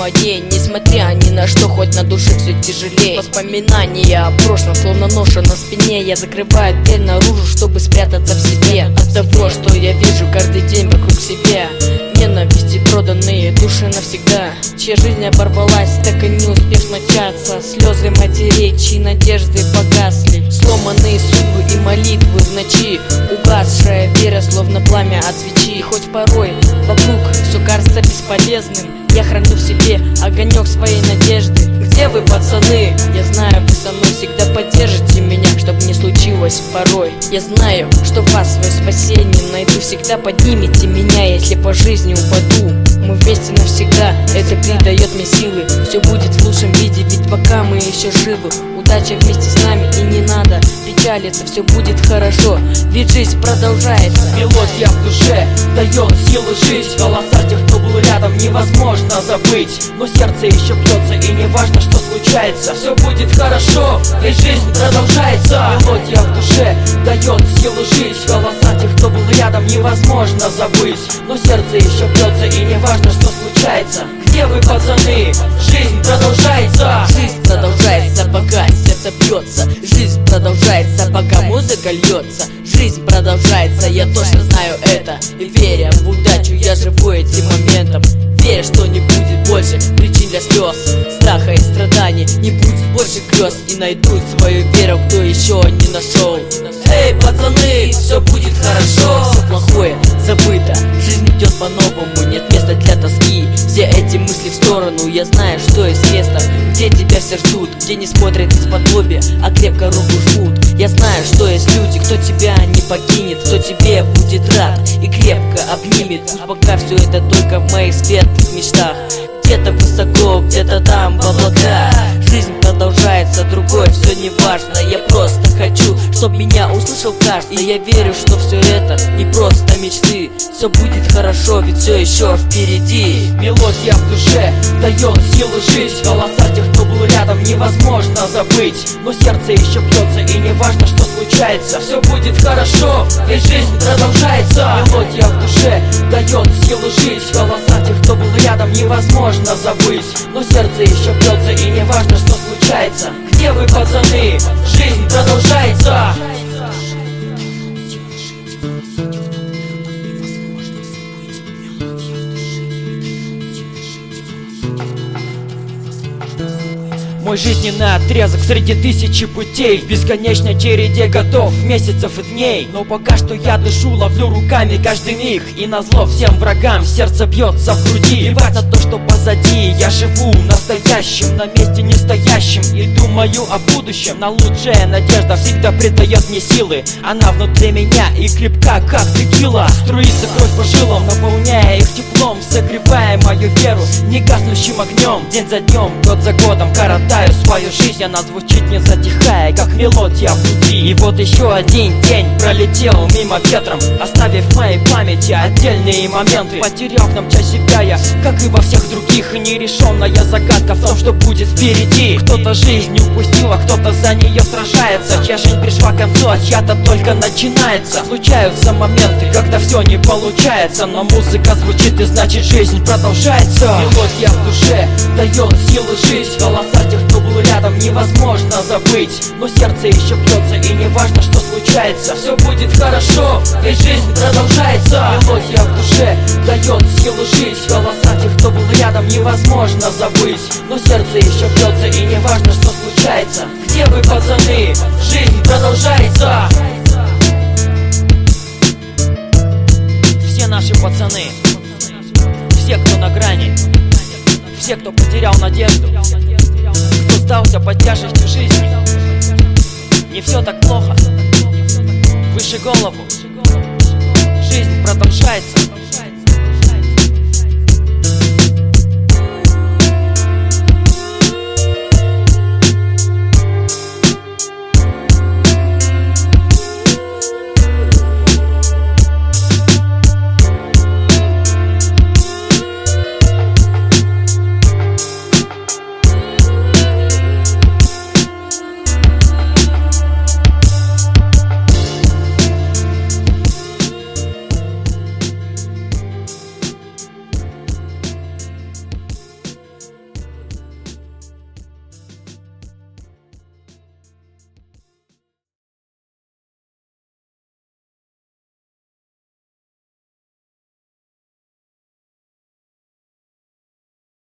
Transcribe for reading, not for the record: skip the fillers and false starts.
моей, несмотря ни на что, хоть на душе все тяжелее. Воспоминания о прошлом, словно ноша на спине. Я закрываю дверь наружу, чтобы спрятаться в себе от того, что я вижу каждый день вокруг себя. Ненависти, проданные души навсегда, чья жизнь оборвалась, так и не успев начаться. Слезы матерей, чьи надежды погасли, сломанные судьбы и молитвы в ночи, угасшая вера, словно пламя от свечи. Хоть порой вокруг все кажется бесполезным, я храню в себе огонек своей надежды. Где вы, пацаны? Я знаю, вы со мной всегда поддержите меня, чтобы не случилось порой. Я знаю, что вас, свое спасение найду, всегда поднимите меня, если по жизни упаду. Мы вместе навсегда, это придает мне силы. Все будет в лучшем виде, ведь пока мы еще живы. Удача вместе с нами, и не надо печалиться, все будет хорошо, ведь жизнь продолжается. Мелодия в душе дает силы жить. Голоса тех, кто был рядом, невозможно забыть. Но сердце еще бьется, и не важно, что случается, все будет хорошо, ведь жизнь продолжается. Мелодия в душе дает силы жить. Голоса тех, кто был рядом, невозможно забыть. Но сердце еще бьется, и не важно, что случается. Где вы, пацаны? Жизнь продолжается. Жизнь продолжается, пока сердце бьется. Жизнь продолжается, пока музыка льется. Жизнь продолжается, я точно знаю это. И веря в удачу, я живу этим моментом. Веря, что не будет больше причин для слез, страха и страданий, не будет больше грез. И найдут свою веру, кто еще не нашел. Эй, пацаны, все будет хорошо. Все плохое забыто, жизнь идет по-новому, нет места для тоски. Все эти мысли в сторону, я знаю, что есть место, где тебя все ждут, где не смотрят из-под лобья, а крепко руку жмут. Я знаю, что есть люди, кто тебя не покинет, кто тебе будет рад и крепко обнимет. Пусть пока все это только в моих светлых мечтах, где-то высоко, где-то там в облаках. Жизнь продолжается, другое все не важно. Я просто хочу, чтоб меня услышал каждый. И я верю, что все это не просто мечты. Все будет хорошо, ведь все еще впереди. Мелодия в душе дает силы жить. Голоса тех, кто был рядом, невозможно забыть. Но сердце еще бьется, и не важно, что случается, все будет хорошо, ведь жизнь продолжается. Мелодия в душе дает силы жить. Голоса тех, кто был рядом, невозможно забыть. Но сердце еще бьется, и не важно, что случается. Где вы, пацаны? Жизнь продолжается. Мой жизненный отрезок среди тысячи путей, в бесконечной череде годов, месяцев и дней. Но пока что я дышу, ловлю руками каждый миг, и назло всем врагам сердце бьется в груди. Плевать на то, что позади, я живу настоящим, на месте не стоящим, и думаю о будущем. На лучшая надежда всегда придает мне силы. Она внутри меня и крепка, как текила. Струится кровь по жилам, наполняя их теплом, согревая мою веру негаснущим огнем. День за днем, год за годом коротаю свою жизнь, она звучит не затихая, как мелодия внутри. И вот еще один день пролетел мимо ветром, оставив в моей памяти отдельные моменты. Потерял в нем часть себя я, как и во всех других. И нерешенная загадка в том, что будет впереди. Кто-то жизнь упустил, а кто-то за нее сражается. Чья жизнь пришла к концу, а чья-то только начинается. Случаются моменты, когда все не получается, но музыка звучит, и значит жизнь продолжается. Мелодия в душе дает силы жить. Голоса тех, кто был рядом, невозможно забыть. Но сердце еще бьется, и не важно, что случается, все будет хорошо, ведь жизнь продолжается. Мелодия в душе дает силы жить. Голоса тех, кто был рядом, невозможно забыть. Но сердце еще бьется, и не важно, что случается. Где вы, пацаны? Жизнь продолжается. Все наши пацаны, все, кто на грани, все, кто потерял надежду, кто сдался под тяжестью жизни. Не все так плохо, выше голову, жизнь продолжается.